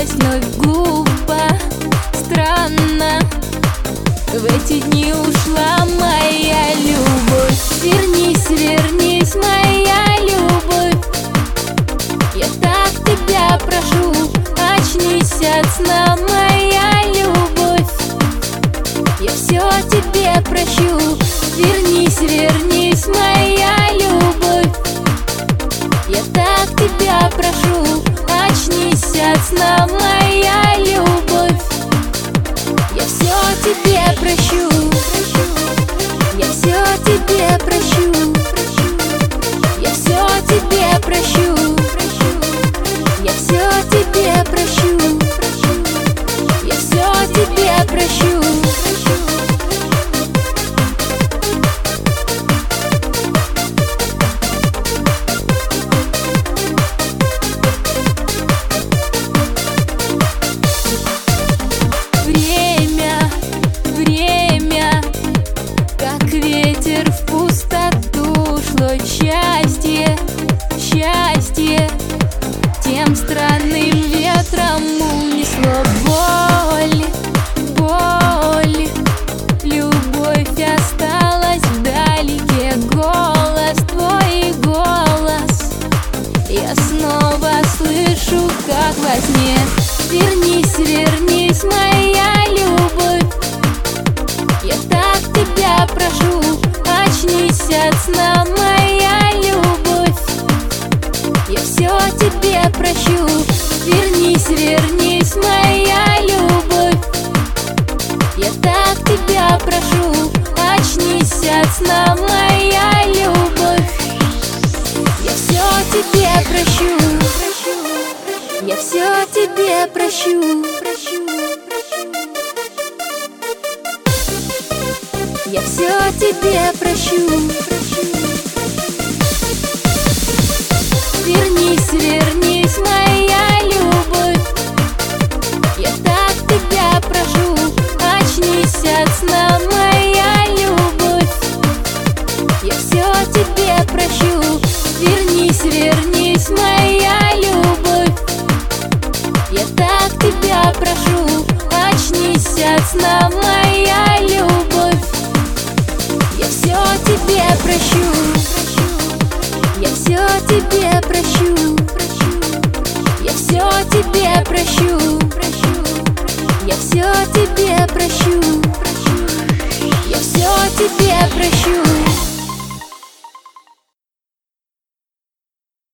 Получилось вновь глупо, странно. В эти дни ушла моя любовь. Вернись, вернись, моя любовь. Я так тебя прошу, очнись от сна, моя любовь. Я все тебе прощу. Вернись, вернись, моя любовь. Я так тебя прошу, очнись от сна, моя любовь. Я все тебе прощу. Я все тебе прощу. Я все тебе прощу. Я все тебе прощу. Я все тебе прощу. Ветер в пустоту шло счастье, счастье. Тем странным ветром унесло боль, боль. Любовь осталась вдалеке, голос, твой голос я снова слышу, как во сне. Вернись, вернись, моя любовь. Я так тебя прошу, очнись от сна, моя любовь. Я все тебе прощу. Вернись, вернись, моя любовь. Я так тебя прошу, очнись от сна, моя любовь. Я все тебе прощу. Я все тебе прощу. Я все тебе прощу. Вернись, вернись, моя любовь. Я так тебя прошу, очнись от сна, моя любовь. Я все тебе прощу. Вернись, вернись, моя любовь. Я так тебя прошу, очнись от сна, моя любовь. Я все тебе прощу. Я все тебе прощу. Я все тебе прощу. Я все тебе прощу. Я все тебе прощу.